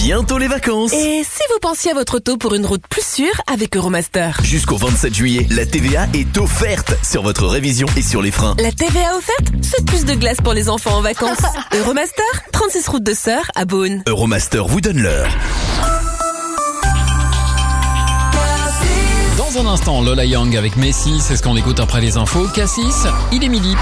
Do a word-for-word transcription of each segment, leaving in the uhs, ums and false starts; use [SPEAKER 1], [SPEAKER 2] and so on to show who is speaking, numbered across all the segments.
[SPEAKER 1] bientôt les vacances.
[SPEAKER 2] Et si vous pensiez à votre auto pour une route plus sûre avec Euromaster?
[SPEAKER 1] Jusqu'au vingt-sept juillet, la T V A est offerte sur votre révision et sur les freins.
[SPEAKER 2] La T V A offerte, c'est plus de glace pour les enfants en vacances. Euromaster, trente-six route de Sœur à Beaune.
[SPEAKER 1] Euromaster vous donne l'heure.
[SPEAKER 3] Dans un instant, Lola Young avec Messi, c'est ce qu'on écoute après les infos. Cassis, il est midi.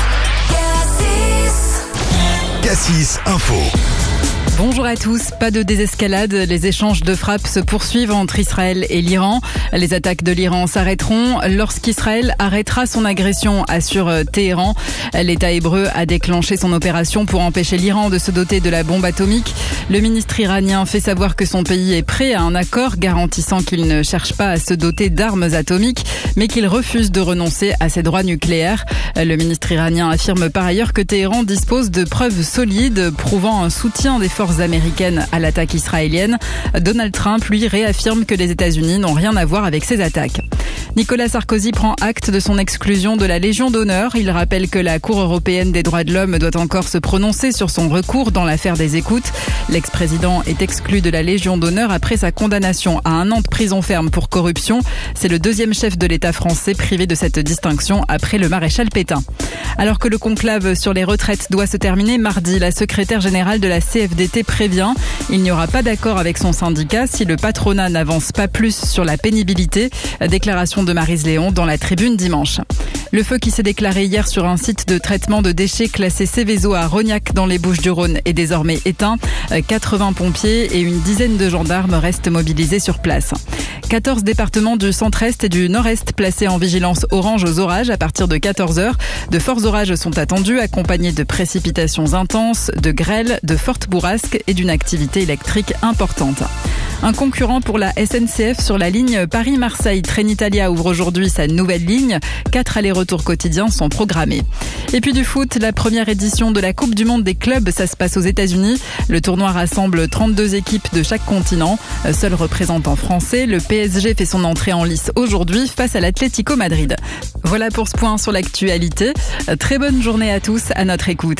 [SPEAKER 1] Cassis Info.
[SPEAKER 4] Bonjour à tous. Pas de désescalade. Les échanges de frappes se poursuivent entre Israël et l'Iran. Les attaques de l'Iran s'arrêteront lorsqu'Israël arrêtera son agression, assure Téhéran. L'État hébreu a déclenché son opération pour empêcher l'Iran de se doter de la bombe atomique. Le ministre iranien fait savoir que son pays est prêt à un accord garantissant qu'il ne cherche pas à se doter d'armes atomiques, mais qu'il refuse de renoncer à ses droits nucléaires. Le ministre iranien affirme par ailleurs que Téhéran dispose de preuves solides prouvant un soutien des forces américaines à l'attaque israélienne. Donald Trump, lui, réaffirme que les États-Unis n'ont rien à voir avec ces attaques. Nicolas Sarkozy prend acte de son exclusion de la Légion d'honneur. Il rappelle que la Cour européenne des droits de l'homme doit encore se prononcer sur son recours dans l'affaire des écoutes. L'ex-président est exclu de la Légion d'honneur après sa condamnation à un an de prison ferme pour corruption. C'est le deuxième chef de l'État français privé de cette distinction après le maréchal Pétain. Alors que le conclave sur les retraites doit se terminer mardi, la secrétaire générale de la C F D T prévient. Il n'y aura pas d'accord avec son syndicat si le patronat n'avance pas plus sur la pénibilité. Déclaration de Maryse Léon dans la Tribune dimanche. Le feu qui s'est déclaré hier sur un site de traitement de déchets classé Céveso à Rognac dans les Bouches-du-Rhône est désormais éteint. quatre-vingts pompiers et une dizaine de gendarmes restent mobilisés sur place. quatorze départements du centre-est et du nord-est placés en vigilance orange aux orages à partir de quatorze heures. De forts orages sont attendus, accompagnés de précipitations intenses, de grêles, de fortes bourrasques et d'une activité électrique importante. Un concurrent pour la S N C F sur la ligne Paris-Marseille. Trenitalia ouvre aujourd'hui sa nouvelle ligne. Quatre allers-retours quotidiens sont programmés. Et puis du foot, la première édition de la Coupe du Monde des clubs, ça se passe aux États-Unis. Le tournoi rassemble trente-deux équipes de chaque continent. Seul représentant français, le P S G fait son entrée en lice aujourd'hui face à l'Atlético Madrid. Voilà pour ce point sur l'actualité. Très bonne journée à tous, à notre écoute.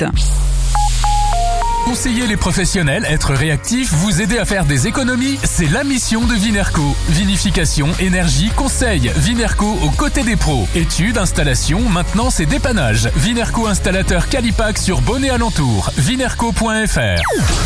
[SPEAKER 5] Conseiller les professionnels, être réactif, vous aider à faire des économies, c'est la mission de Vinerco. Vinification, énergie, conseil. Vinerco aux côtés des pros. Études, installation, maintenance et dépannage. Vinerco installateur Calipac sur Beaune et alentour. Vinerco point F R.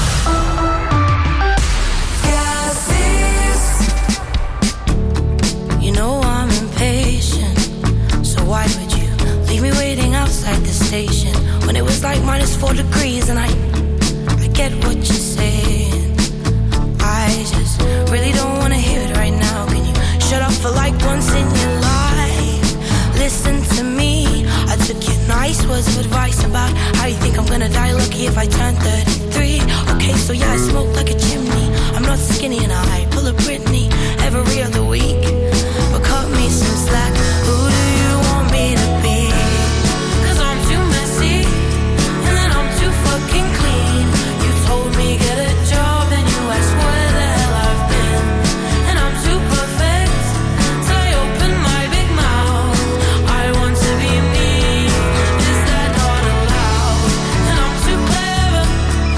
[SPEAKER 6] You know I'm impatient, so why would you leave me waiting outside the station when it was like minus four degrees and I get what you're saying. I just really don't wanna hear it right now. Can you shut up for like once in your life? Listen to me. I took your nice words of advice about how you think I'm gonna die lucky if I turn thirty-three. Okay, so yeah, I smoke like a chimney. I'm not skinny and I pull a Britney every other week. But cut me some slack. Who do you want me to be? Cause I'm too messy and then I'm too fucking clean. Told me get a job and you ask where the hell I've been. And I'm too perfect, so I open my big mouth. I want to be me, is that not allowed? And I'm too clever,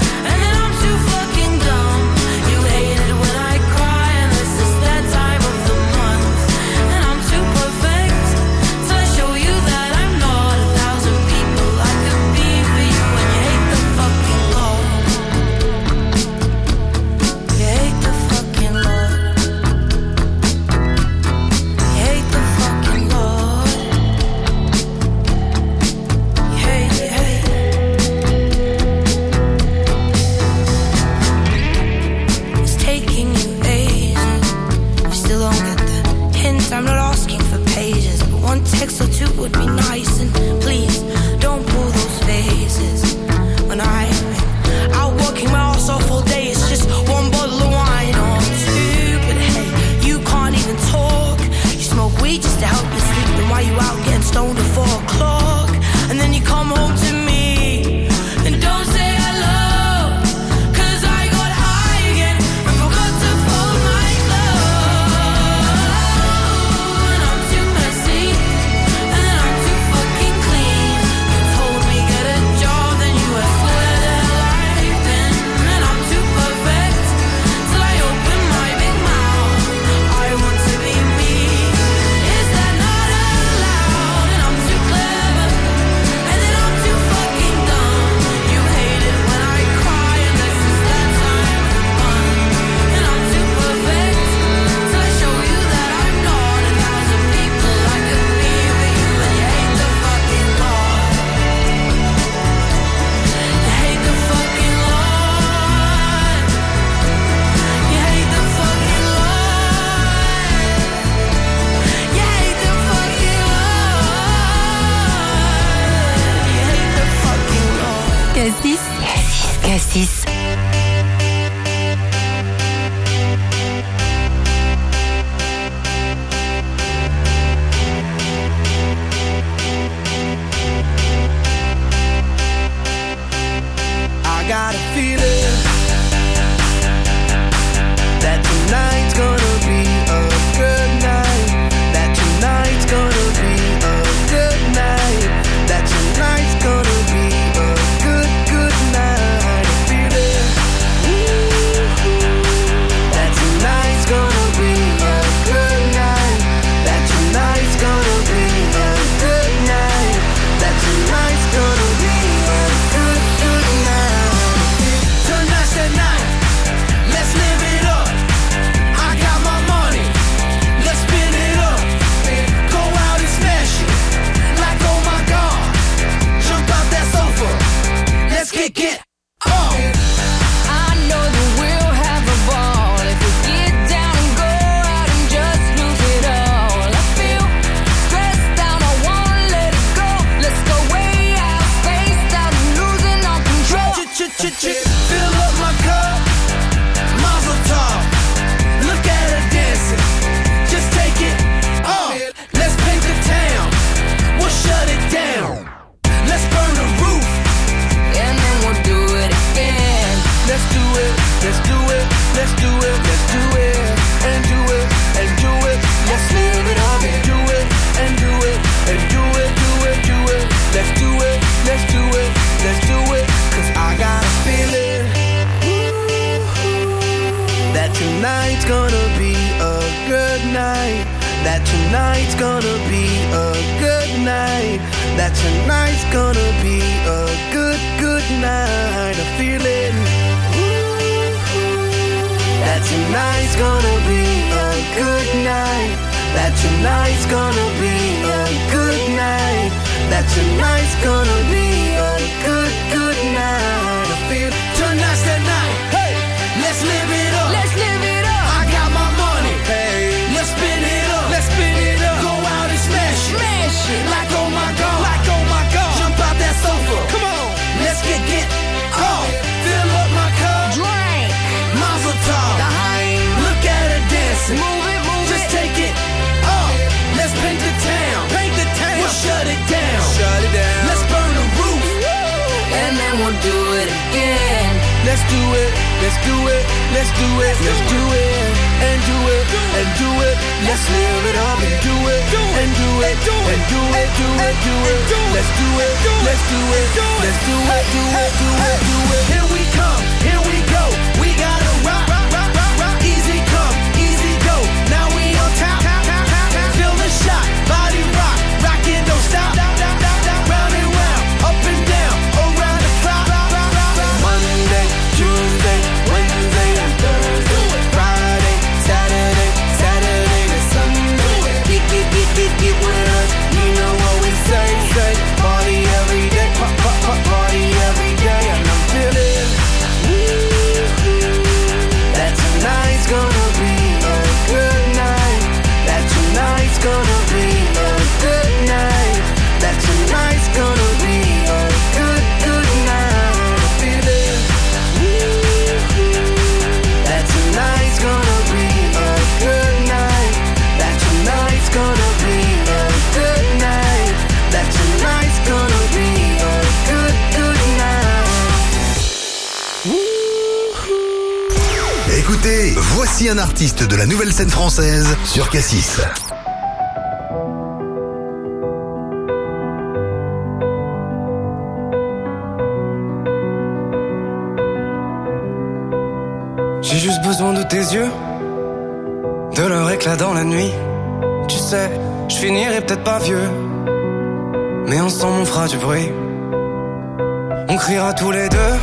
[SPEAKER 7] it, let's do it, let's do it, let's do it, and do it, and do it, let's live it up and do it, and do it, and do it, do it, do it, let's do it, let's do it, let's do it, cause I got a feeling that tonight's gonna be a good night, that tonight's gonna be a good night, that tonight's gonna be a good, good night, a feeling that tonight's gonna be a good night, that tonight's gonna be a good night, that tonight's gonna be a good, good night, I feel tonight's the night, hey, let's live it up, let's live it up, I got my money, hey, let's spin it up, let's spin it up, go out and smash it, smash it, like oh my god, like oh my god, jump out that sofa, come on, let's get, get off, fill up my cup, drink, Mazel tov, look at her dancing, move it, move just it, take it off, let's paint the town, paint the town, we'll shut it down, shut it down, let's burn the roof, and then we'll do it again, let's do it, let's do it, let's do it, let's do it, and do it, and do it, let's live it up and do it, and do it, and do it, do it, do it, let's do it, let's do it, let's do it, do it, do it, do it, here we come, here we go, we gotta rock, rock, rock, rock, rock, easy come, easy go, now we on top, feel the shot, body rock, rockin', don't stop, round and round, up and down, around the clock, Monday, Tuesday, Wednesday, and Thursday, Friday, Saturday, Saturday to Sunday, get, get, get, get, get with us, you know what we say, say, party every day, pop, pop, pop, party every day, and I'm feeling that tonight's gonna be a good night, that tonight's gonna be a good night, that tonight's gonna be a good, good night, I'm feeling that tonight's gonna be a good night, that tonight's gonna be a good night, that tonight's gonna be a good, good night.
[SPEAKER 1] Écoutez, voici un artiste de la nouvelle scène française sur Cassis.
[SPEAKER 8] J'ai juste besoin de tes yeux, de leur éclat dans la nuit. Tu sais, je finirai peut-être pas vieux, mais ensemble on fera du bruit. On criera tous les deux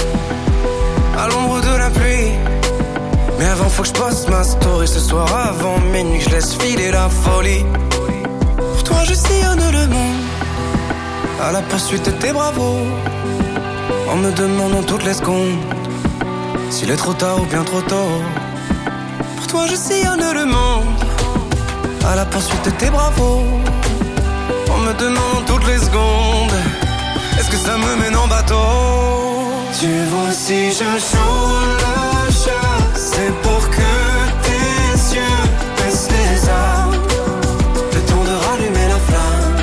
[SPEAKER 8] à l'ombre de la pluie. Mais avant faut que je poste ma story ce soir avant minuit, que je laisse filer la folie. Pour toi je sillonne le monde à la poursuite de tes bravos, en me demandant toutes les secondes s'il est trop tard ou bien trop tôt. Pour toi je sillonne le monde à la poursuite de tes bravos, en me demandant toutes les secondes est-ce que ça me mène en bateau. Tu vois si je joue le jeu, c'est pour que tes yeux baissent les armes, le temps de rallumer la flamme.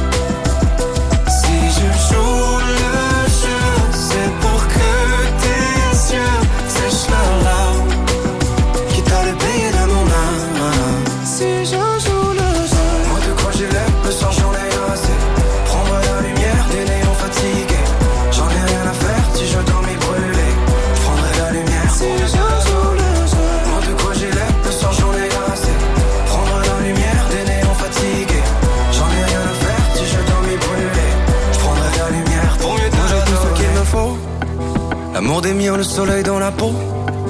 [SPEAKER 8] Si je joue le jeu, c'est pour que tes yeux sèchent leurs larmes, quitte à le payer de mon âme. Si je joue le jeu, moi de quoi j'ai l'air, le soir j'en ai assez. Prendre la lumière des néons fatigués, j'en ai rien à faire si je dois m'y brûler. Je prendrai la lumière si je joue le jeu. Moi de quoi j'ai l'air, le soir j'en ai assez. Prendre la lumière des néons fatigués, j'en ai rien à faire si je dois m'y brûler. Je prendrai la lumière pour mieux te j'ai tout ce qu'il me faut. L'amour des miens, le soleil dans la peau.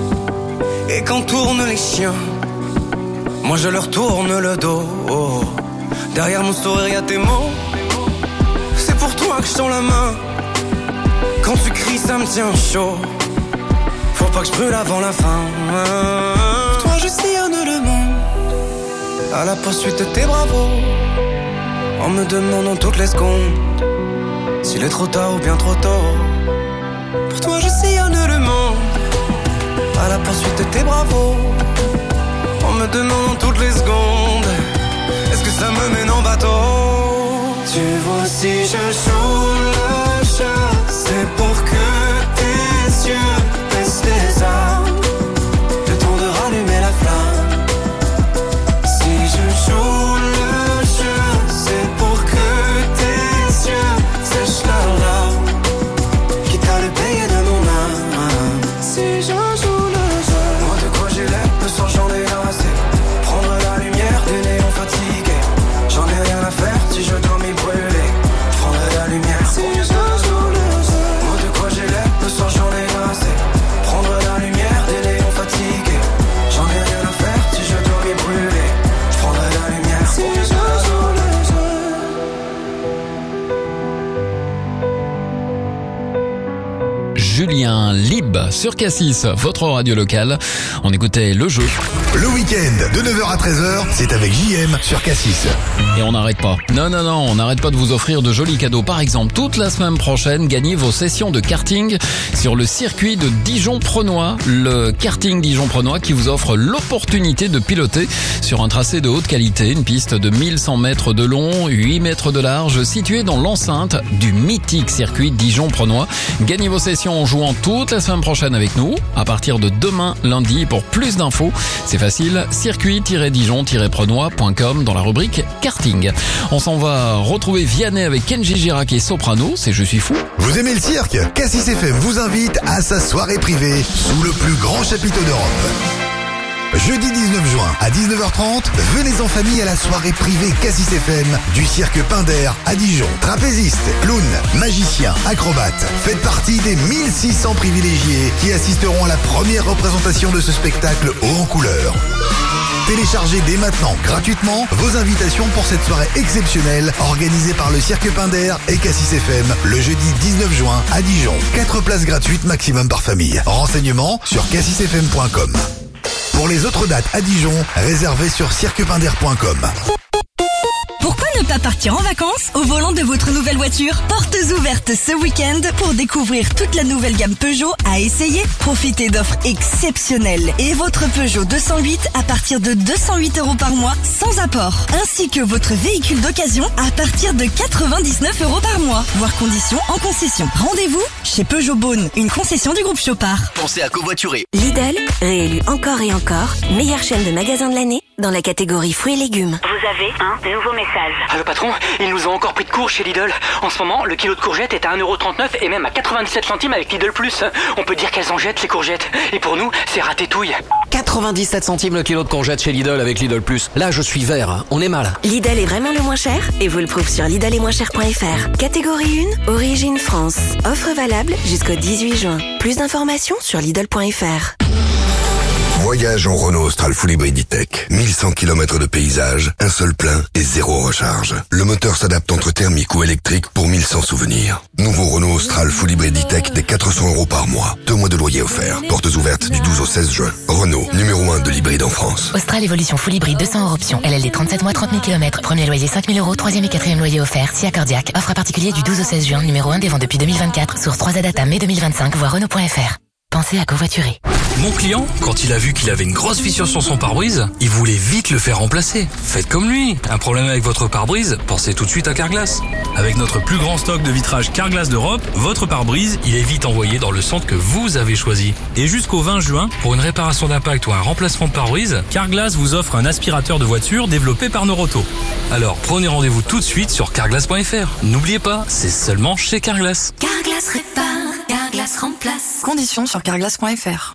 [SPEAKER 8] Et quand tournent les chiens, moi je leur tourne le dos. Derrière mon sourire y'a tes mots, c'est pour toi que je tends la main. Quand tu cries ça me tient chaud, faut pas que je brûle avant la fin. Pour toi je sillonne le monde à la poursuite de tes bravos, en me demandant toutes les secondes s'il est trop tard ou bien trop tôt. Pour toi je sillonne le monde à la poursuite de tes bravos, en me demandant toutes les secondes est-ce que ça me mène en bateau. Tu vois si je joue le jeu, c'est pour que tes yeux baissent les armes,
[SPEAKER 3] Julien Lib sur Cassis, votre radio locale. On écoutait le jeu.
[SPEAKER 9] Le week-end de neuf heures à treize heures, c'est avec J M sur Cassis.
[SPEAKER 3] Et on n'arrête pas. Non, non, non, on n'arrête pas de vous offrir de jolis cadeaux. Par exemple, toute la semaine prochaine, gagnez vos sessions de karting sur le circuit de Dijon-Prenois. Le karting Dijon-Prenois qui vous offre l'opportunité de piloter sur un tracé de haute qualité, une piste de mille cent mètres de long, huit mètres de large, située dans l'enceinte du mythique circuit Dijon-Prenois. Gagnez vos sessions en jouant toute la semaine prochaine avec nous, à partir de demain lundi. Pour plus d'infos, c'est facile, circuit tiret dijon tiret prenois point com dans la rubrique karting. On s'en va retrouver Vianney avec Kenji Girac et Soprano, c'est Je suis fou.
[SPEAKER 9] Vous aimez le cirque? Cassis F M vous invite à sa soirée privée sous le plus grand chapiteau d'Europe. Jeudi dix-neuf juin à dix-neuf heures trente, venez en famille à la soirée privée Cassis F M du cirque Pinder à Dijon. Trapézistes, clowns, magiciens, acrobates. Faites partie des mille six cents privilégiés qui assisteront à la première représentation de ce spectacle haut en couleur. Téléchargez dès maintenant gratuitement vos invitations pour cette soirée exceptionnelle organisée par le cirque Pinder et Cassis F M le jeudi dix-neuf juin à Dijon. quatre places gratuites maximum par famille. Renseignements sur cassis f m point com. Pour les autres dates à Dijon, réservez sur cirque pinder point com.
[SPEAKER 10] Pourquoi ne pas partir en vacances au volant de votre nouvelle voiture? Portes ouvertes ce week-end pour découvrir toute la nouvelle gamme Peugeot à essayer. Profitez d'offres exceptionnelles et votre Peugeot deux cent huit à partir de deux cent huit euros par mois sans apport. Ainsi que votre véhicule d'occasion à partir de quatre-vingt-dix-neuf euros par mois. Voire conditions en concession. Rendez-vous chez Peugeot Beaune, une concession du groupe Chopard.
[SPEAKER 1] Pensez à covoiturer.
[SPEAKER 11] Lidl, réélu encore et encore, meilleure chaîne de magasins de l'année dans la catégorie fruits et légumes.
[SPEAKER 12] Vous avez un nouveau message. Ah, le patron, ils nous ont encore pris de court chez Lidl. En ce moment, le kilo de courgettes est à un euro trente-neuf et même à quatre-vingt-dix-sept centimes avec Lidl Plus. On peut dire qu'elles en jettent les courgettes. Et pour nous, c'est ratétouille.
[SPEAKER 13] quatre-vingt-dix-sept centimes le kilo de courgettes chez Lidl avec Lidl Plus. Là, je suis vert, on est mal.
[SPEAKER 11] Lidl est vraiment le moins cher et vous le prouve sur lidl et moins cher point f r. Catégorie un, origine France. Offre valable jusqu'au dix-huit juin. Plus d'informations sur lidl point f r.
[SPEAKER 14] Voyage en Renault Austral Full Hybrid E-Tech. mille cent kilomètres de paysage, un seul plein et zéro recharge. Le moteur s'adapte entre thermique ou électrique pour mille cent souvenirs. Nouveau Renault Austral Full Hybrid E-Tech des quatre cents euros par mois. Deux mois de loyer offert. Portes ouvertes du douze au seize juin. Renault, numéro un de l'hybride en France.
[SPEAKER 15] Austral Evolution Full Hybrid deux cents euros option. L L D trente-sept mois, trente mille kilomètres. Premier loyer cinq mille euros. Troisième et quatrième loyer offert. Si accordiaque. Offre à particulier du douze au seize juin. Numéro un des ventes depuis deux mille vingt-quatre. Source trois A Data mai deux mille vingt-cinq. Voir Renault point F R. Pensez à covoiturer.
[SPEAKER 5] Mon client, quand il a vu qu'il avait une grosse fissure sur son pare-brise, il voulait vite le faire remplacer. Faites comme lui. Un problème avec votre pare-brise? Pensez tout de suite à Carglass. Avec notre plus grand stock de vitrage Carglass d'Europe, votre pare-brise, il est vite envoyé dans le centre que vous avez choisi. Et jusqu'au vingt juin, pour une réparation d'impact ou un remplacement de pare-brise, Carglass vous offre un aspirateur de voiture développé par Noroto. Alors prenez rendez-vous tout de suite sur carglass point f r. N'oubliez pas, c'est seulement chez Carglass.
[SPEAKER 10] Carglass répare, Carglass remplace. Conditions sur carglass point f r.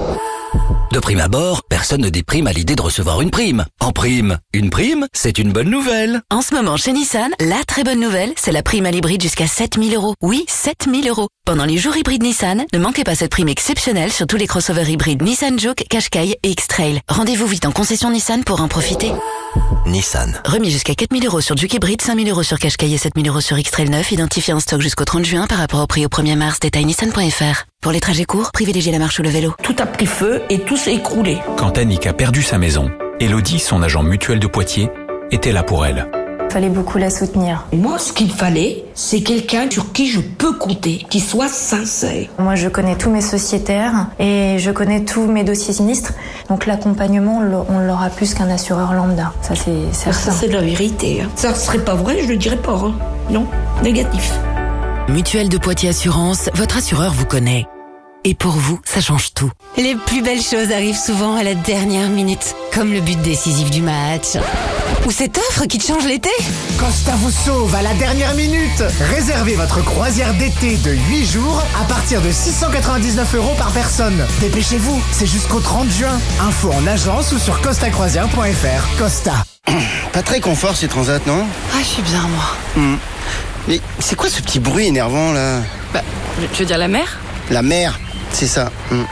[SPEAKER 16] De prime abord, personne ne déprime à l'idée de recevoir une prime. En prime, une prime, c'est une bonne nouvelle.
[SPEAKER 11] En ce moment, chez Nissan, la très bonne nouvelle, c'est la prime à l'hybride jusqu'à sept mille euros. Oui, sept mille euros. Pendant les jours hybrides Nissan, ne manquez pas cette prime exceptionnelle sur tous les crossovers hybrides Nissan Juke, Qashqai et X-Trail. Rendez-vous vite en concession Nissan pour en profiter.
[SPEAKER 16] Nissan.
[SPEAKER 11] Remis jusqu'à quatre mille euros sur Juke hybride, cinq mille euros sur Qashqai et sept mille euros sur X-Trail neuf, identifié en stock jusqu'au trente juin par rapport au prix au premier mars. Détail nissan point f r. Pour les trajets courts, privilégiez la marche ou le vélo.
[SPEAKER 17] Tout a pris feu et tout s'est écroulé.
[SPEAKER 18] Quand Annick a perdu sa maison, Elodie, son agent mutuel de Poitiers, était là pour elle.
[SPEAKER 19] Il fallait beaucoup la soutenir.
[SPEAKER 17] Moi, ce qu'il fallait, c'est quelqu'un sur qui je peux compter, qui soit sincère.
[SPEAKER 19] Moi, je connais tous mes sociétaires et je connais tous mes dossiers sinistres. Donc l'accompagnement, on l'aura plus qu'un assureur lambda. Ça, c'est certain.
[SPEAKER 17] Ça, c'est la vérité. Ça serait pas vrai, je le dirais pas. Hein. Non, négatif.
[SPEAKER 20] Mutuelle de Poitiers Assurance, votre assureur vous connaît. Et pour vous, ça change tout.
[SPEAKER 21] Les plus belles choses arrivent souvent à la dernière minute, comme le but décisif du match. Ou cette offre qui te change l'été.
[SPEAKER 22] Costa vous sauve à la dernière minute. Réservez votre croisière d'été de huit jours à partir de six cent quatre-vingt-dix-neuf euros par personne. Dépêchez-vous, c'est jusqu'au trente juin. Info en agence ou sur costa croisière point f r. Costa.
[SPEAKER 23] Pas très confort ces transats, non?
[SPEAKER 21] Ah, je suis bien, moi.
[SPEAKER 23] Mmh. Mais c'est quoi ce petit bruit énervant, là?
[SPEAKER 21] Bah, tu veux dire la mer?
[SPEAKER 23] La mer, c'est ça. Mmh.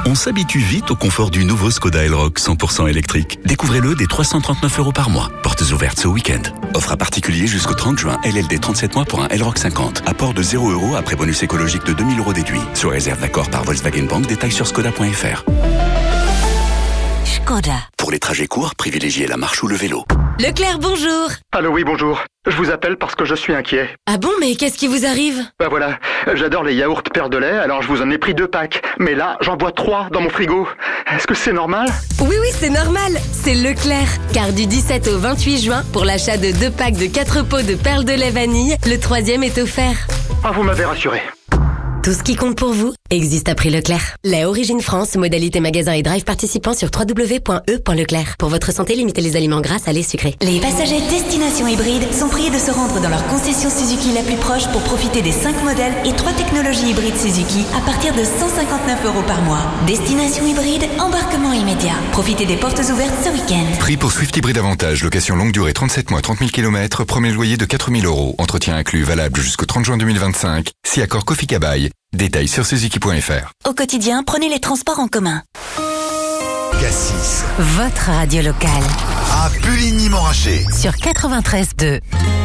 [SPEAKER 2] On s'habitue vite au confort du nouveau Skoda Elroq cent pour cent électrique. Découvrez-le dès trois cent trente-neuf euros par mois. Portes ouvertes ce week-end. Offre à particulier jusqu'au trente juin. L L D trente-sept mois pour un Elroq cinquante. Apport de zéro euros après bonus écologique de deux mille euros déduit. Sur réserve d'accord par Volkswagen Bank. Détails sur skoda point f r.
[SPEAKER 10] Skoda.
[SPEAKER 2] Pour les trajets courts, privilégiez la marche ou le vélo.
[SPEAKER 21] Leclerc, bonjour.
[SPEAKER 4] Allô, oui, bonjour. Je vous appelle parce que je suis inquiet.
[SPEAKER 21] Ah bon, mais qu'est-ce qui vous arrive?
[SPEAKER 4] Bah voilà, j'adore les yaourts Père de lait, alors je vous en ai pris deux packs. Mais là, j'en bois trois dans mon frigo. Est-ce que c'est normal?
[SPEAKER 21] Oui, oui, c'est normal. C'est Leclerc. Car du dix-sept au vingt-huit juin, pour l'achat de deux packs de quatre pots de perles de lait vanille, le troisième est offert.
[SPEAKER 4] Ah, vous m'avez rassuré.
[SPEAKER 21] Tout ce qui compte pour vous existe à prix Leclerc. Lait Origine France, modalité magasin et drive participant sur w w w point e point leclerc. Pour votre santé, limitez les aliments gras, salés, sucrés.
[SPEAKER 10] Les passagers Destination Hybride sont priés de se rendre dans leur concession Suzuki la plus proche pour profiter des cinq modèles et trois technologies hybrides Suzuki à partir de cent cinquante-neuf euros par mois. Destination Hybride, embarquement immédiat. Profitez des portes ouvertes ce week-end.
[SPEAKER 6] Prix pour Swift Hybride Avantage, location longue durée trente-sept mois, trente mille kilomètres, premier loyer de quatre mille euros. Entretien inclus, valable jusqu'au trente juin deux mille vingt-cinq. Si accord Kofi Kabaï. Détails sur suzuki point f r.
[SPEAKER 10] Au quotidien, prenez les transports en commun.
[SPEAKER 9] Cassis.
[SPEAKER 21] Votre radio locale.
[SPEAKER 9] À Puligny-Montrachet.
[SPEAKER 21] Sur quatre-vingt-treize deux.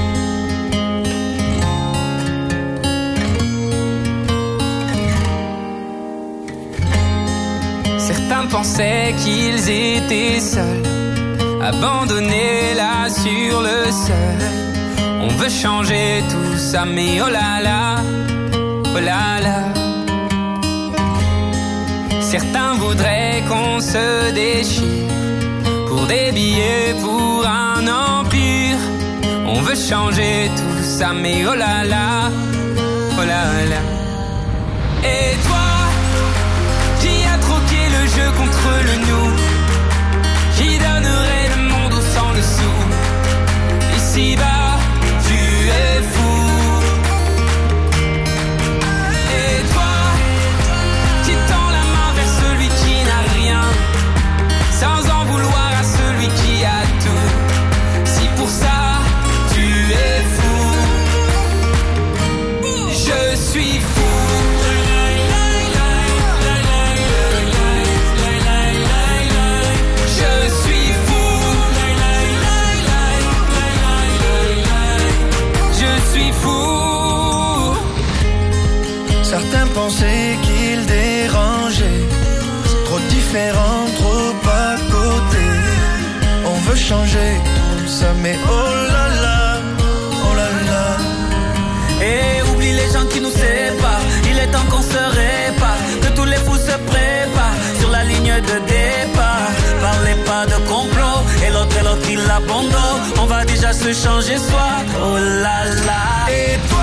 [SPEAKER 24] Certains pensaient qu'ils étaient seuls, abandonnés là sur le sol. On veut changer tout ça, mais oh là là, oh là là. Certains voudraient qu'on se déchire pour des billets, pour un empire. On veut changer tout ça, mais oh là là, oh là là. Et toi, qui a troqué le jeu contre le nous, qui donnerait le monde au sang le sou. Ici-bas, tu es fou. Et toi, qui tend la main vers celui qui n'a rien, sans en vouloir à celui qui a tout. Si pour ça, tu es fou, je suis fou.
[SPEAKER 7] Certains pensaient qu'ils dérangeaient, trop différents, trop à côté. On veut changer tout ça, mais oh là là, oh là là.
[SPEAKER 24] Et oublie les gens qui nous séparent, il est temps qu'on se répare, que tous les fous se préparent sur la ligne de départ. Parlez pas de complot, et l'autre et l'autre il abandonne. On va déjà se changer soi, oh là là.
[SPEAKER 7] Et toi,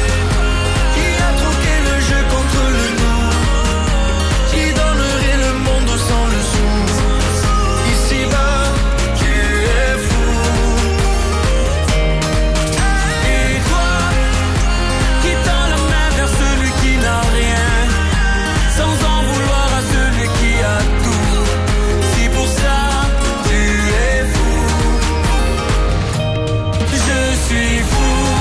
[SPEAKER 7] contre le nous, qui donnerait le monde sans le sou. Ici-bas, tu es fou.
[SPEAKER 24] Et toi, qui tend la main vers celui qui n'a rien, sans en vouloir à celui qui a tout. Si pour ça, tu es fou, je suis fou.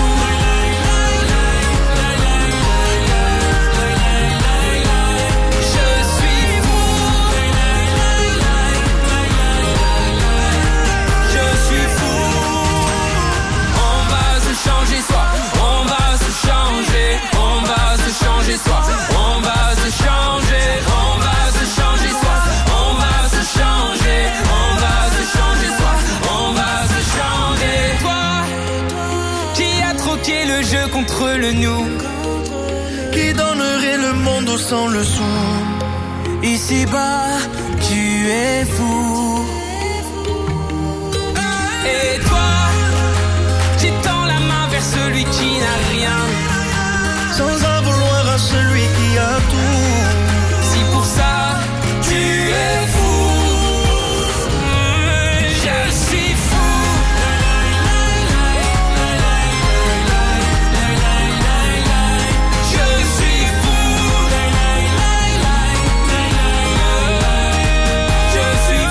[SPEAKER 24] Soi. On va se changer, on va se changer soi. On va se changer, on va se changer soi. On va se changer. Toi, qui a troqué le jeu contre le nous,
[SPEAKER 7] qui donnerait le monde sans le sou.
[SPEAKER 24] Ici-bas, tu es fou. Et toi, qui tend la main vers celui qui n'a rien,
[SPEAKER 7] sans en vouloir à celui qui a tout.
[SPEAKER 24] Si pour ça, tu es fou, je suis fou. Je suis fou. Je suis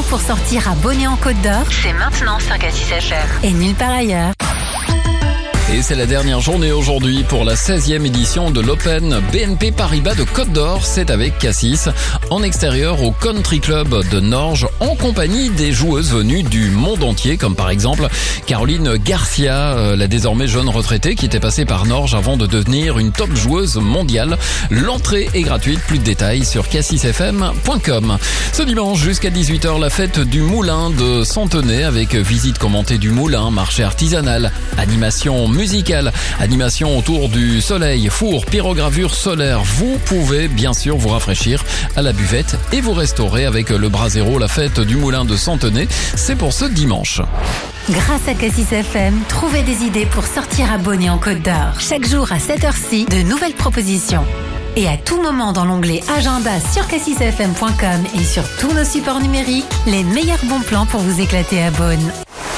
[SPEAKER 1] pour sortir à Bonnet en Côte d'Or. C'est maintenant sur Cassis H R. Et nulle part ailleurs.
[SPEAKER 3] Et c'est la dernière journée aujourd'hui pour la seizième édition de l'Open B N P Paribas de Côte d'Or. C'est avec Cassis en extérieur au Country Club de Norges en compagnie des joueuses venues du monde entier, comme par exemple Caroline Garcia, la désormais jeune retraitée qui était passée par Norges avant de devenir une top joueuse mondiale. L'entrée est gratuite, plus de détails sur cassis f m point com. Ce dimanche jusqu'à dix-huit heures, la fête du moulin de Centenay avec visite commentée du moulin, marché artisanal, animation musicale, animation autour du soleil, four, pyrogravure solaire. Vous pouvez bien sûr vous rafraîchir à la buvette et vous restaurer avec le Brasero, la fête du moulin de Centenay. C'est pour ce dimanche.
[SPEAKER 1] Grâce à Cassis F M, trouvez des idées pour sortir à Bonnet en Côte d'Or. Chaque jour à cette heure-ci, de nouvelles propositions. Et à tout moment dans l'onglet Agenda sur cassis f m point com et sur tous nos supports numériques, les meilleurs bons plans pour vous éclater à Beaune.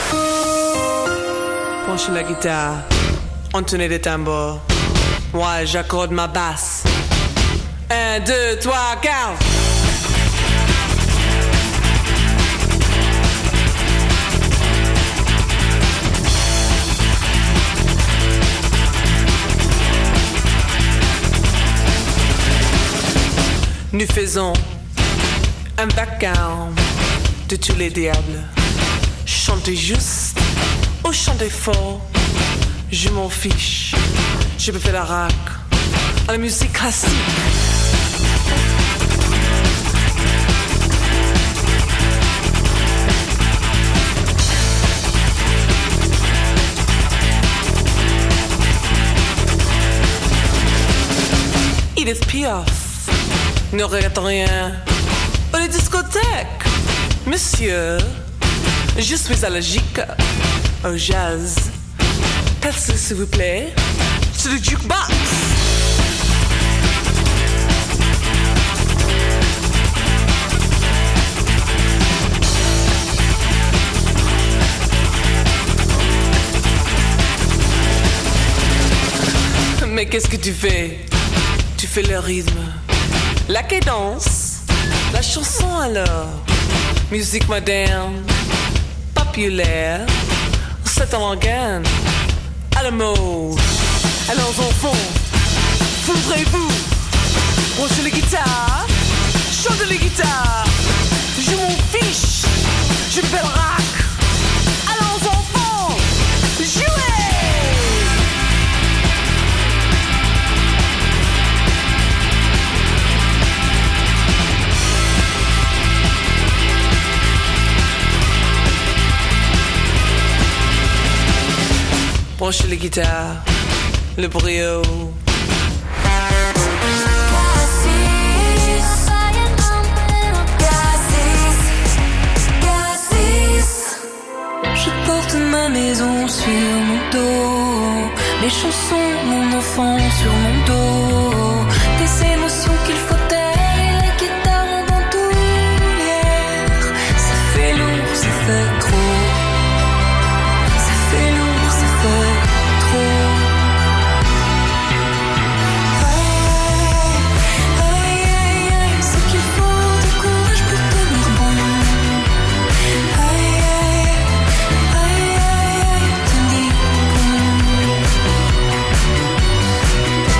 [SPEAKER 8] Penche la guitare, entonner des tambours. Moi j'accorde ma basse. Un, deux, trois, quatre. Nous faisons un vacarme de tous les diables. Chantez juste ou chantez fort, je m'en fiche. Je peux faire la rock à la musique classique. Edith Piaf ne regrette rien. Ou les discothèques, monsieur, je suis allergique au jazz. Passez s'il vous plaît sur le jukebox. Mais qu'est-ce que tu fais? Tu fais le rythme, la cadence, la chanson alors. Musique moderne, populaire, c'est en organe, à la mode. Alors enfants, ouvrez-vous, branchez les guitares, chantez les guitares. Je m'en fiche, je fais le rock. Alors enfants, jouez! Branchez les guitares, le brio.
[SPEAKER 7] Je porte ma maison sur mon dos, mes chansons, mon enfant sur mon dos, des émotions qu'il faut taire et la guitare en bandoulière. Ça fait lourd, ça fait trop. Ça fait lourd, ça fait trop. Aïe, aïe, aïe, aïe, ce qu'il faut de courage pour tenir bon. Aïe, aïe, aïe, aïe, aïe, tenir bon.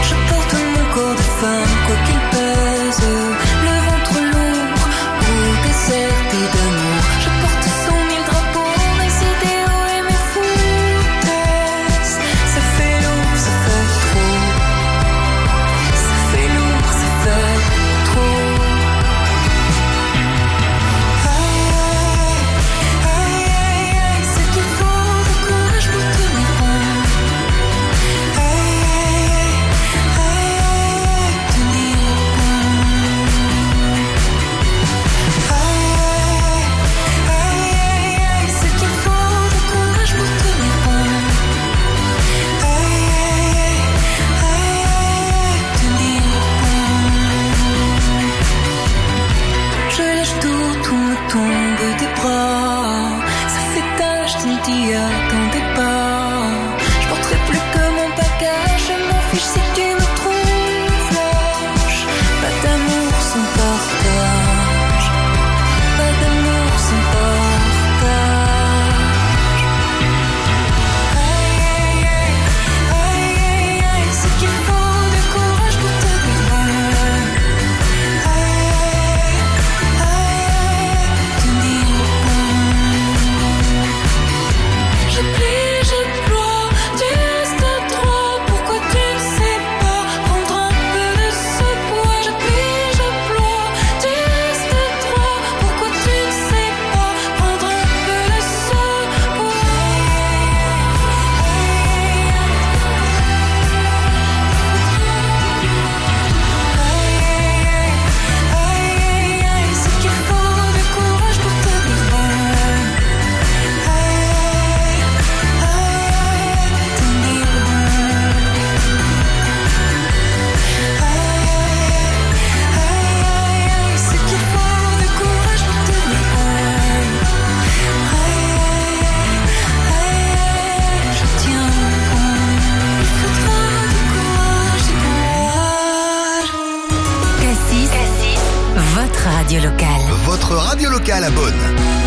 [SPEAKER 1] radio locale.
[SPEAKER 9] Votre radio locale à Beaune.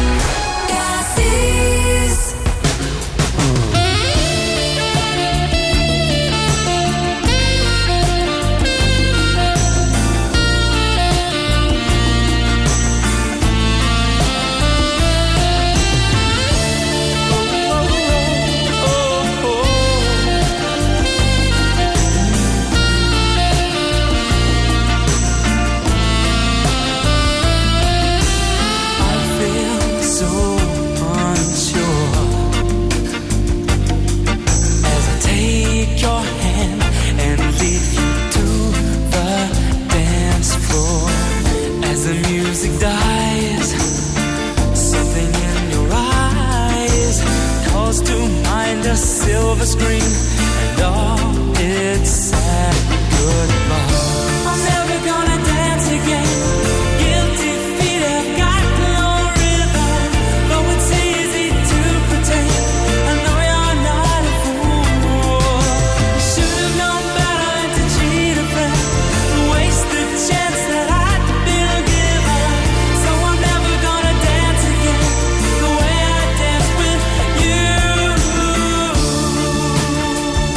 [SPEAKER 7] Silver screen and all its sad goodbye. I'm never gonna dance again. Guilty feet have got no rhythm. Though it's easy to pretend, I know you're not a fool. You should have known better than to cheat a friend, waste the chance that I'd been given. So I'm never gonna dance again the way I danced with you.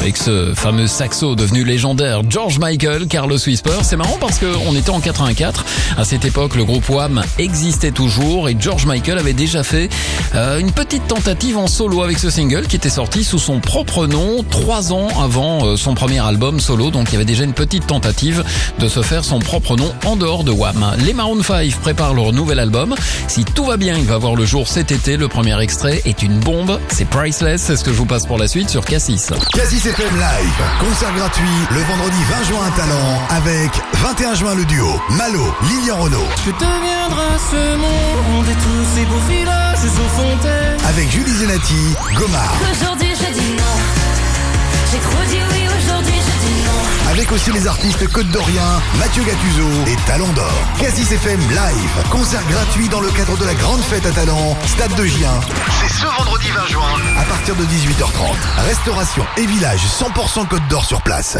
[SPEAKER 3] avec ce fameux saxo devenu légendaire George Michael, Carlos Whisper. C'est marrant parce qu'on était en quatre-vingt-quatre. À cette époque, le groupe Wham existait toujours et George Michael avait déjà fait euh, une petite tentative en solo avec ce single qui était sorti sous son propre nom trois ans avant euh, son premier album solo. Donc il y avait déjà une petite tentative de se faire son propre nom en dehors de Wham. Les Maroon cinq préparent leur nouvel album. Si tout va bien, il va voir le jour cet été. Le premier extrait est une bombe. C'est Priceless. C'est ce que je vous passe pour la suite sur Cassis.
[SPEAKER 9] Cassis F M Live. Concert gratuit le vendredi vingt juin à Talent avec vingt et un juin le duo Malo, Lilian Renaud.
[SPEAKER 7] Que deviendra ce monde et tous ces beaux villages aux fontaines.
[SPEAKER 9] Avec Julie Zenati, Gomard.
[SPEAKER 7] Aujourd'hui je dis non. J'ai trop dit oui, aujourd'hui je dis non.
[SPEAKER 9] Avec aussi les artistes Côte d'Orient, Mathieu Gattuso et Talent d'Or. Cassis F M Live. Concert gratuit dans le cadre de la grande fête à Talent, Stade de Gien. C'est ce vendredi vingt juin à partir de dix-huit heures trente. Restauration et village cent pour cent Côte d'Or sur place.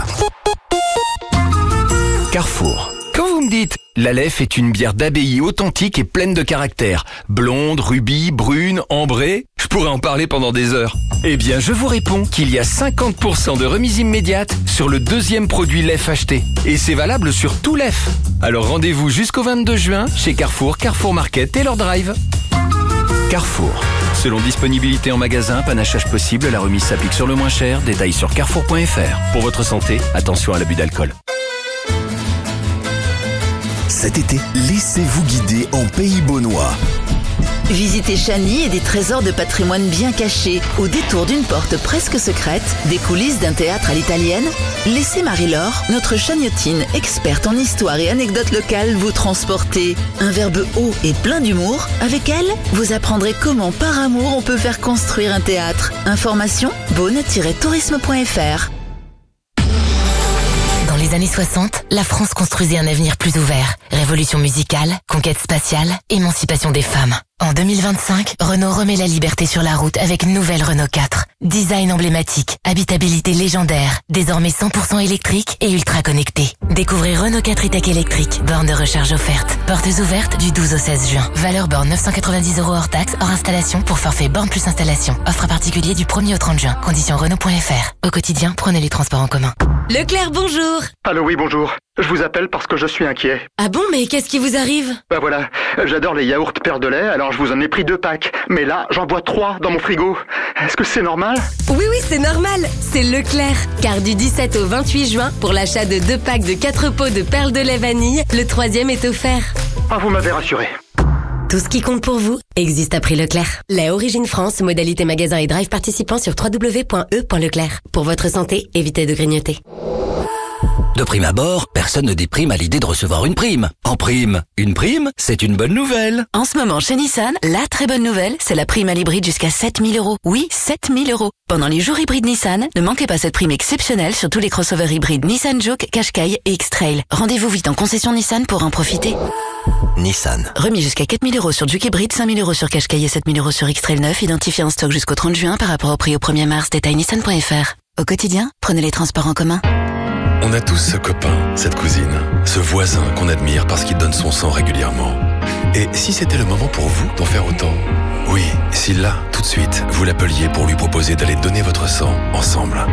[SPEAKER 12] Carrefour. Quand vous me dites la Leffe est une bière d'abbaye authentique et pleine de caractère, blonde, rubis, brune, ambrée, je pourrais en parler pendant des heures. Eh bien, je vous réponds qu'il y a cinquante pour cent de remise immédiate sur le deuxième produit Leffe acheté. Et c'est valable sur tout Leffe. Alors rendez-vous jusqu'au vingt-deux juin chez Carrefour, Carrefour Market et leur drive. Carrefour. Selon disponibilité en magasin, panachage possible, la remise s'applique sur le moins cher. Détails sur carrefour point f r. Pour votre santé, attention à l'abus d'alcool.
[SPEAKER 13] Cet été, laissez-vous guider en Pays Beaunois.
[SPEAKER 14] Visitez Chagny et des trésors de patrimoine bien cachés. Au détour d'une porte presque secrète, des coulisses d'un théâtre à l'italienne. Laissez Marie-Laure, notre chagnotine, experte en histoire et anecdotes locales, vous transporter. Un verbe haut et plein d'humour. Avec elle, vous apprendrez comment par amour on peut faire construire un théâtre. Information beaune tiret tourisme point f r.
[SPEAKER 21] Dans les années soixante, la France construisait un avenir plus ouvert. Révolution musicale, conquête spatiale, émancipation des femmes. En deux mille vingt-cinq, Renault remet la liberté sur la route avec une nouvelle Renault quatre. Design emblématique, habitabilité légendaire, désormais cent pour cent électrique et ultra connecté. Découvrez Renault quatre e-tech électrique, borne de recharge offerte. Portes ouvertes du douze au seize juin. Valeur borne neuf cent quatre-vingt-dix euros hors taxe, hors installation pour forfait borne plus installation. Offre particulier du premier au trente juin. Conditions Renault point f r. Au quotidien, prenez les transports en commun. Leclerc, bonjour.
[SPEAKER 4] Allô, oui, bonjour. Je vous appelle parce que je suis inquiet.
[SPEAKER 21] Ah bon, mais qu'est-ce qui vous arrive?
[SPEAKER 4] Bah voilà, j'adore les yaourts père de lait, alors je vous en ai pris deux packs. Mais là, j'en bois trois dans mon frigo. Est-ce que c'est normal?
[SPEAKER 21] Oui, oui, c'est normal. C'est Leclerc. Car du dix-sept au vingt-huit juin, pour l'achat de deux packs de quatre pots de perles de lait vanille, le troisième est offert.
[SPEAKER 4] Ah, vous m'avez rassuré.
[SPEAKER 21] Tout ce qui compte pour vous existe à prix Leclerc. Lait Origine France, modalité magasin et drive participant sur w w w point e point leclerc. Pour votre santé, évitez de grignoter.
[SPEAKER 16] De prime abord, personne ne déprime à l'idée de recevoir une prime. En prime, une prime, c'est une bonne nouvelle.
[SPEAKER 14] En ce moment, chez Nissan, la très bonne nouvelle, c'est la prime à l'hybride jusqu'à sept mille euros. Oui, sept mille euros. Pendant les jours hybrides Nissan, ne manquez pas cette prime exceptionnelle sur tous les crossovers hybrides Nissan Juke, Qashqai et X-Trail. Rendez-vous vite en concession Nissan pour en profiter.
[SPEAKER 16] Nissan.
[SPEAKER 14] Remis jusqu'à quatre mille euros sur Juke hybride, cinq mille euros sur Qashqai et sept mille euros sur X-Trail neuf, identifié en stock jusqu'au trente juin par rapport au prix au premier mars. Détail nissan point f r. Au quotidien, prenez les transports en commun.
[SPEAKER 15] On a tous ce copain, cette cousine, ce voisin qu'on admire parce qu'il donne son sang régulièrement. Et si c'était le moment pour vous d'en faire autant? Oui, si là, tout de suite, vous l'appeliez pour lui proposer d'aller donner votre sang ensemble.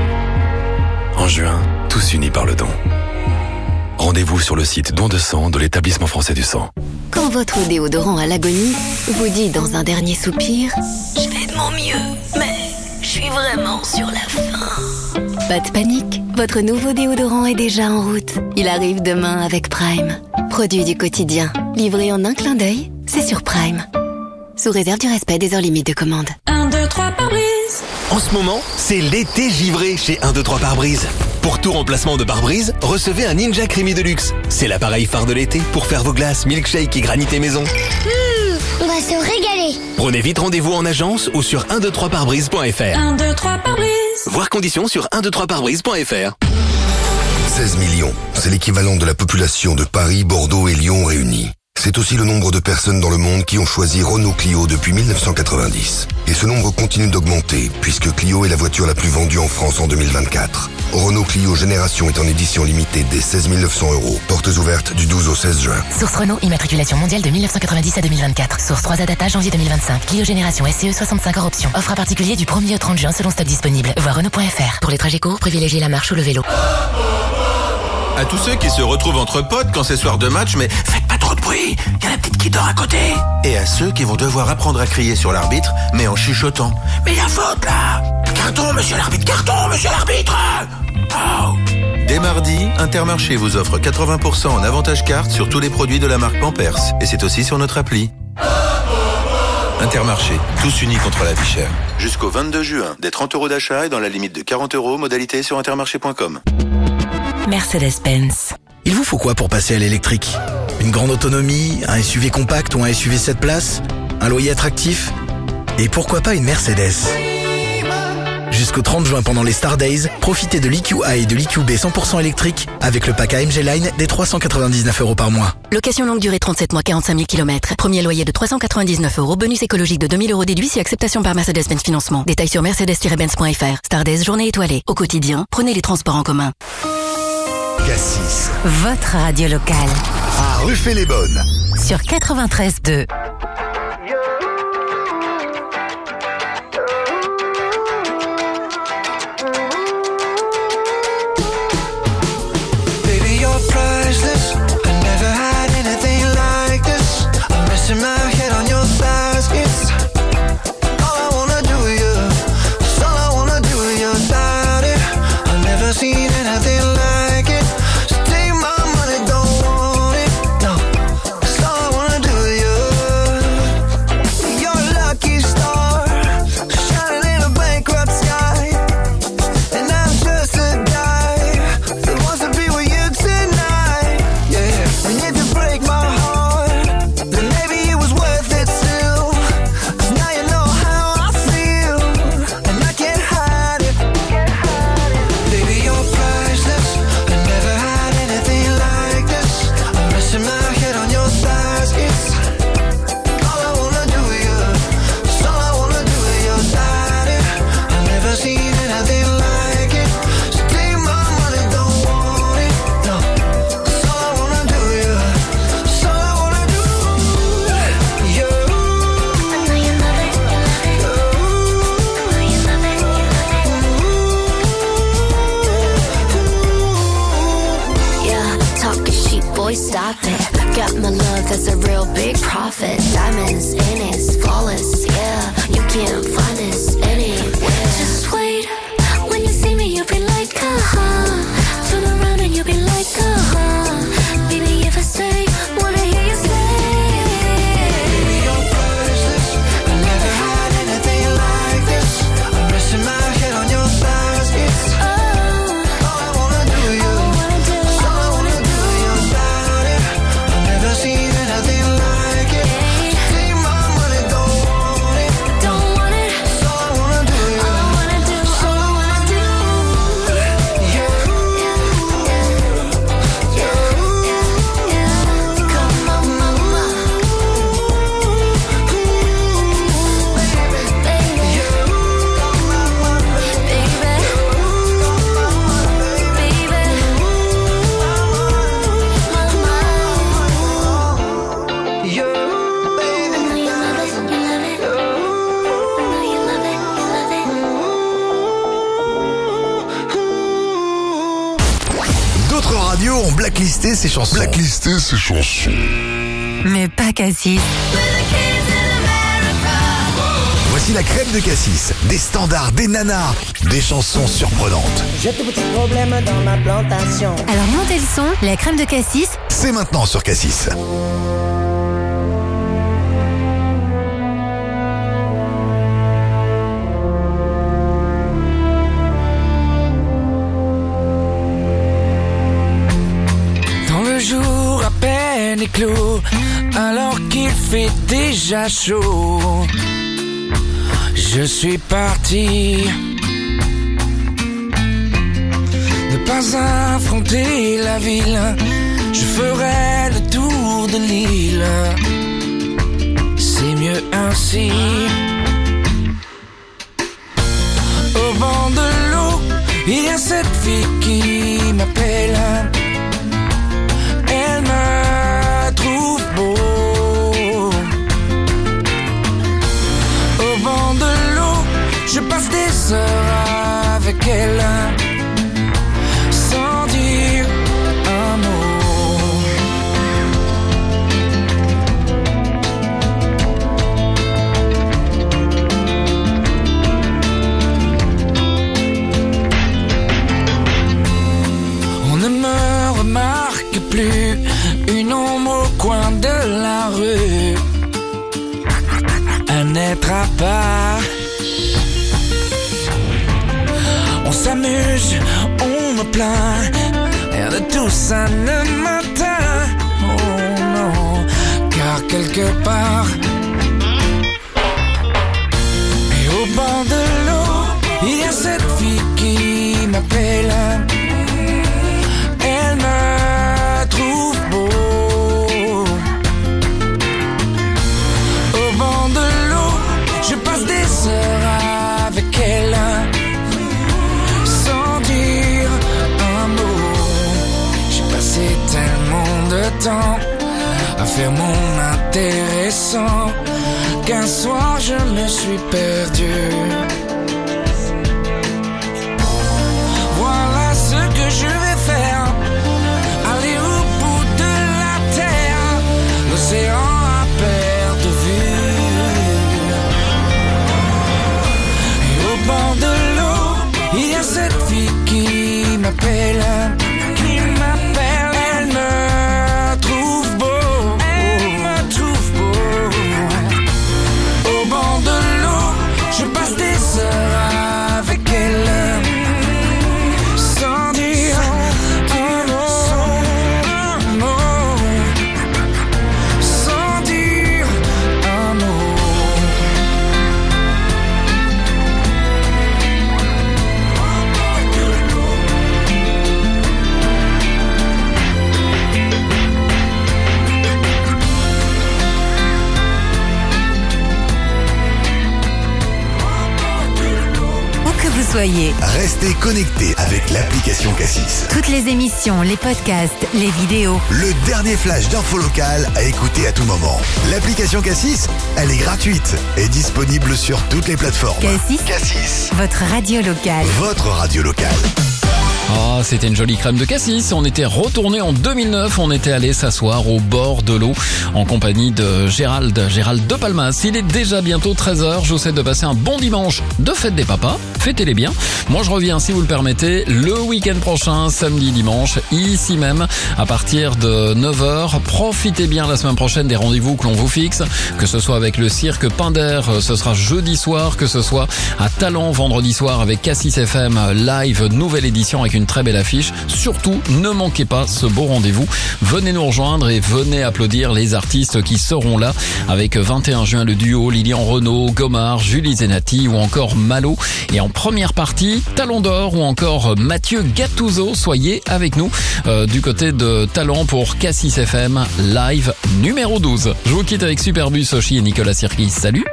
[SPEAKER 15] En juin, tous unis par le don. Rendez-vous sur le site don de sang de l'établissement français du sang.
[SPEAKER 25] Quand votre déodorant à l'agonie vous dit dans un dernier soupir « Je fais de mon mieux, mais je suis vraiment sur la fin ». Pas de panique, votre nouveau déodorant est déjà en route. Il arrive demain avec Prime. Produit du quotidien, livré en un clin d'œil, c'est sur Prime. Sous réserve du respect des heures limites de commande.
[SPEAKER 7] un, deux, trois pare-brise.
[SPEAKER 26] En ce moment, c'est l'été givré chez un, deux, trois pare-brise. Pour tout remplacement de pare-brise, recevez un Ninja Creamy Deluxe. C'est l'appareil phare de l'été pour faire vos glaces, milkshake et granité maison.
[SPEAKER 27] Mmh, on va se régaler.
[SPEAKER 26] Prenez vite rendez-vous en agence ou sur un deux trois pare-brise point f r.
[SPEAKER 7] un, deux, trois pare-brise.
[SPEAKER 26] Voir conditions sur un deux trois pare-brise point f r.
[SPEAKER 9] seize millions, c'est l'équivalent de la population de Paris, Bordeaux et Lyon réunis.
[SPEAKER 5] c'est aussi le nombre de personnes dans le monde qui ont choisi Renault Clio depuis mille neuf cent quatre-vingt-dix. Et ce nombre continue d'augmenter, puisque Clio est la voiture la plus vendue en France en deux mille vingt-quatre. Renault Clio Génération est en édition limitée dès seize mille neuf cents euros. Portes ouvertes du douze au seize juin.
[SPEAKER 21] Source Renault, immatriculation mondiale de mille neuf cent quatre-vingt-dix à deux mille vingt-quatre. Source trois A data janvier deux mille vingt-cinq. Clio Génération S C E soixante-cinq hors option. Offre à particulier du premier au trente juin selon stock disponible. Voir Renault point F R. Pour les trajets courts, privilégiez la marche ou le vélo.
[SPEAKER 11] À tous ceux qui se retrouvent entre potes quand c'est soir de match, mais faites pas trop de bruit, y a la petite qui dort à côté. Et à ceux qui vont devoir apprendre à crier sur l'arbitre, mais en chuchotant. Mais y a faute là. Carton, monsieur l'arbitre, carton, monsieur l'arbitre. Oh. Dès mardi, Intermarché vous offre quatre-vingts pour cent en avantage carte sur tous les produits de la marque Pampers. Et c'est aussi sur notre appli. Intermarché, tous unis contre la vie chère. Jusqu'au vingt-deux juin, des trente euros d'achat et dans la limite de quarante euros, modalité sur intermarché point com.
[SPEAKER 21] Mercedes-Benz.
[SPEAKER 17] Il vous faut quoi pour passer à l'électrique? Une grande autonomie, un S U V compact ou un S U V sept places? Un loyer attractif? Et pourquoi pas une Mercedes? Jusqu'au trente juin pendant les Star Days, profitez de l'E Q A et de l'E Q B cent pour cent électrique avec le pack A M G Line des trois cent quatre-vingt-dix-neuf euros par mois.
[SPEAKER 25] Location longue durée trente-sept mois, quarante-cinq mille kilomètres. Premier loyer de trois cent quatre-vingt-dix-neuf euros. Bonus écologique de deux mille euros déduit si acceptation par Mercedes-Benz Financement. Détails sur mercedes tiret benz point F R. Star Days, journée étoilée. Au quotidien, prenez les transports en commun.
[SPEAKER 9] Cassis.
[SPEAKER 1] Votre radio locale.
[SPEAKER 9] À Ruffey-les-Bonnes.
[SPEAKER 1] Sur quatre-vingt-treize deux.
[SPEAKER 7] Baby, you're priceless. I never had anything like this. I'm resting my head on your thighs. It's all I wanna do with you. It's all I wanna do with you. About it, I've never seen anything like it. So take my money, don't want it. No, it's all I wanna do with you. You're a lucky star, shining in a bankrupt sky. And I'm just a guy that wants to be with you tonight. Yeah, and if you break my heart, then maybe it was worth it still. 'Cause now you know how I feel, and I can't hide it. Baby, you're priceless. I never had anything like this. I'm resting my head on your thighs. It's all I wanna do with you. It's all I wanna do with you. Daddy, I've never seen anything like it. So take my money, don't want it. No, it's all I wanna do with you. It's all I wanna do. You. I know you love it, you love it. I know you love it, you love it.
[SPEAKER 25] Yeah, talking cheap, boy, stop it. Got my love as a real big profit. Diamonds in it, flawless, yeah. You can't find this anywhere. Just wait, when you see me, you'll be like, uh-huh. Turn around and you'll be like, uh-huh. Baby, if I say, wanna hear you say. Baby, you're priceless. I never had anything like this. I'm resting my head on your thighs. It's all I wanna do with you. It's all I wanna do with you. Daddy, I've never seen anything like it. Take my money, don't want it. Don't want it. It's all I wanna do with you. All I wanna do, all I wanna do. You, you, you. Come on, mama. Baby, baby, you, baby. I know you love it, you love it. I know you love it, you love it.
[SPEAKER 9] D'autres radios ont blacklisté ces chansons. Blacklisté ces chansons.
[SPEAKER 1] Mais pas Cassis.
[SPEAKER 9] Voici la crème de Cassis. Des standards, des nanas, des chansons surprenantes.
[SPEAKER 18] J'ai de petits problèmes dans ma plantation.
[SPEAKER 1] Alors montez le son, la crème de Cassis.
[SPEAKER 9] C'est maintenant sur Cassis.
[SPEAKER 18] Dans le jour à peine éclos, alors qu'il fait déjà chaud, je suis parti. Ne pas affronter la ville je ferai le tour de l'île. C'est mieux ainsi. Au bord de l'eau, il y a cette fille qui m'appelle. Elle me trouve beau. Au bord de l'eau, je passe des heures avec elle, sans dire un mot. On ne me remarque plus, une ombre au coin de la rue, un être à part. On s'amuse, on me plaint, rien de tout ça ne m'atteint. Oh non, car quelque part, et au bord de l'eau, il y a cette fille qui m'appelle. Elle me trouve beau. Au bord de l'eau, je passe des heures avec elle, sans dire un mot. J'ai passé tellement de temps à faire mon intéressant qu'un soir je me suis perdu. Voilà ce que je vais faire, aller au bout de la terre, l'océan à perte de vue. Et au bord de l'eau, il y a cette fille qui m'appelle, qui m'appelle. Elle me trouve beau, elle me trouve beau. Au bord de l'eau, je passe des heures avec elle, sans dire un mot, un mot, sans dire un mot.
[SPEAKER 1] Où que vous soyez,
[SPEAKER 9] Restez connectés avec l'application Cassis.
[SPEAKER 1] toutes les émissions, les podcasts, les vidéos.
[SPEAKER 9] Le dernier flash d'info locale à écouter à tout moment. L'application Cassis, elle est gratuite et disponible sur toutes les plateformes.
[SPEAKER 1] Cassis,
[SPEAKER 9] Cassis,
[SPEAKER 1] votre radio locale.
[SPEAKER 9] votre radio locale.
[SPEAKER 3] Ah, c'était une jolie crème de cassis. On était retourné en deux mille neuf. On était allé s'asseoir au bord de l'eau en compagnie de Gérald, Gérald de Palmas. Il est déjà bientôt treize heures. Je vous souhaite de passer un bon dimanche de fête des papas. Fêtez-les bien. Moi, je reviens, si vous le permettez, le week-end prochain, samedi, dimanche, ici même, à partir de neuf heures. Profitez bien la semaine prochaine des rendez-vous que l'on vous fixe. Que ce soit avec le cirque Pinder, ce sera jeudi soir. Que ce soit à Talent, vendredi soir avec Cassis F M live, nouvelle édition avec une très belle affiche. Surtout, ne manquez pas ce beau rendez-vous. Venez nous rejoindre et venez applaudir les artistes qui seront là avec vingt et un juin le duo Lilian Renaud, Gomard, Julie Zenati ou encore Malo. Et en première partie, Talon d'Or ou encore Mathieu Gattuso. Soyez avec nous euh, du côté de Talent pour Cassis F M live numéro douze. Je vous quitte avec Superbus, Oshi et Nicolas Sirkis. Salut!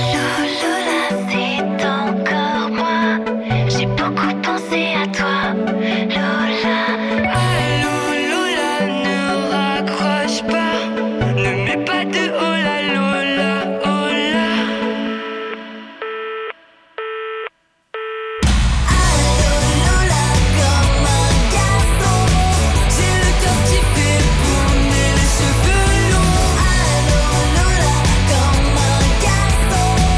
[SPEAKER 7] C'est encore moi, j'ai beaucoup pensé à toi, Lola. Allô, Lola, ne raccroche pas, ne mets pas de oh là, Lola, oh là. Allô, Lola, comme un garçon, j'ai le cœur qui fait tourner les cheveux longs. Allô, Lola, comme un garçon.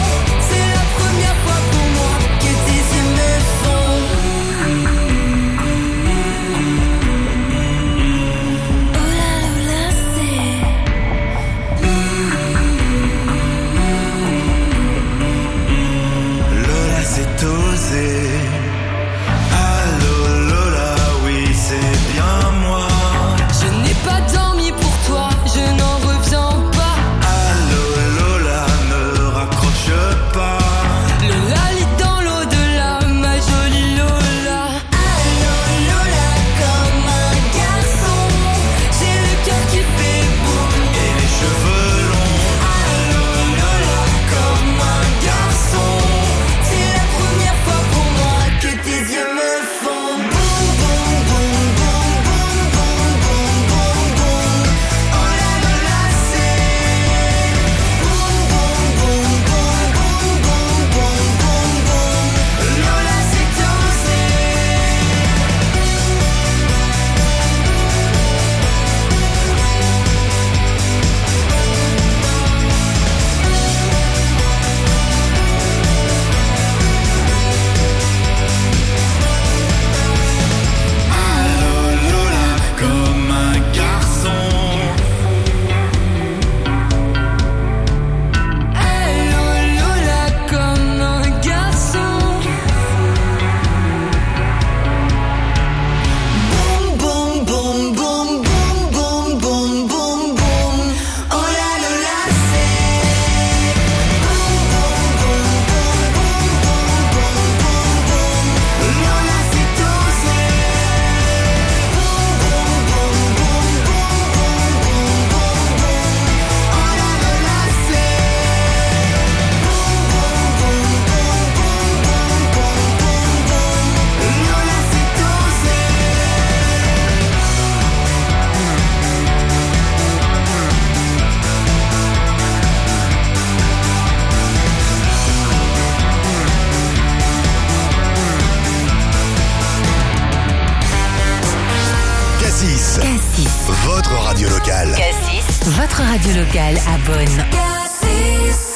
[SPEAKER 9] Cassis.
[SPEAKER 1] Cassis.
[SPEAKER 9] Votre radio locale.
[SPEAKER 1] Cassis. Votre radio locale à Beaune. Cassis.